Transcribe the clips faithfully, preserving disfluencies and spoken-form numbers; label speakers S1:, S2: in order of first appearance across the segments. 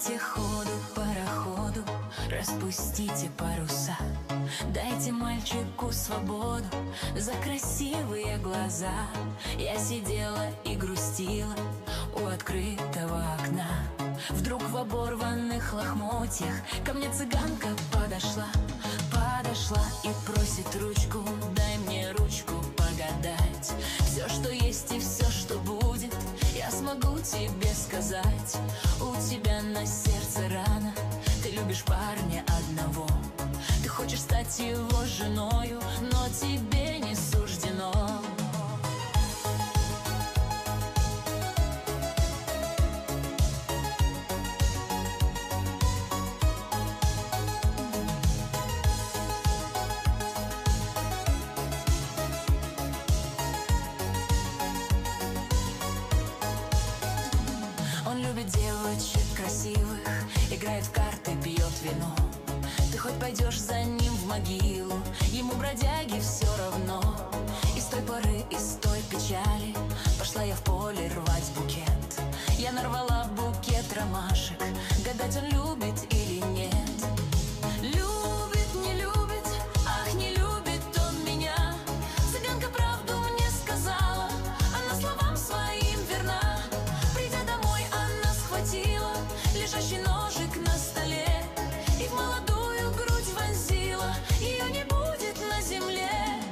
S1: Дайте ходу пароходу, распустите паруса. Дайте мальчику свободу за красивые глаза. Я сидела и грустила у открытого окна. Вдруг в оборванных лохмотьях ко мне цыганка подошла. Подошла и просит ручку, дай мне ручку погадать. Все, что есть и все, что будет, я смогу тебе сказать. У тебя на сердце рана, ты любишь парня одного. Ты хочешь стать его женою, но тебе не суждено. Он любит девочек красивых, играет в карты, пьет вино. Ты хоть пойдешь за ним в могилу, ему, бродяге, все равно. И с той поры, и с той печали пошла я в поле рвать букет. Я нарвала букет ромашек, гадать, он любит или нет. Любит, не любит, ах, не любит он меня. Цыганка правду мне сказала, она словам своим верна. Придя домой, она схватила лежащий ножик на столе и в молодую грудь вонзила. Ее не будет на земле.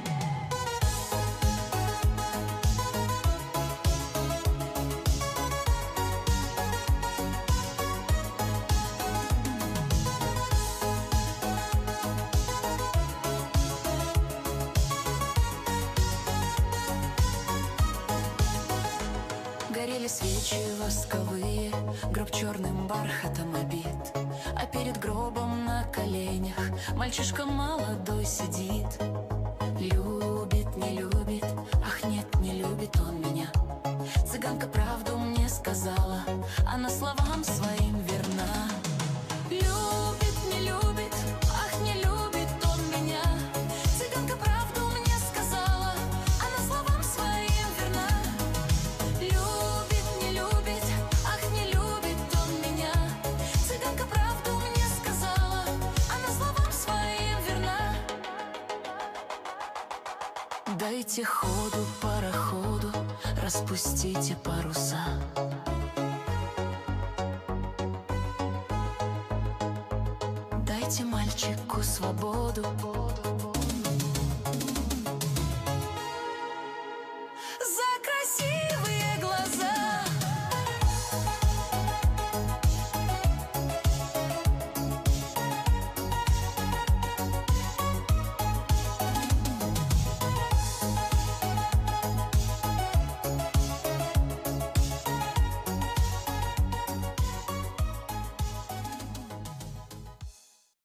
S1: Горели свечи восковые, гроб черным бархатом обит. А перед гробом на коленях мальчишка молодой сидит. Любит, не любит, ах нет, не любит он меня. Цыганка правду мне сказала, она словам своим верна. Любит, не любит, ах, не любит он меня. Цыганка правду мне сказала, она словам своим верна. Любит, не любит, ах, не любит он меня. Цыганка правду мне сказала, она словам своим верна. Дайте ходу пароходу, распустите паруса. Дайте мальчику свободу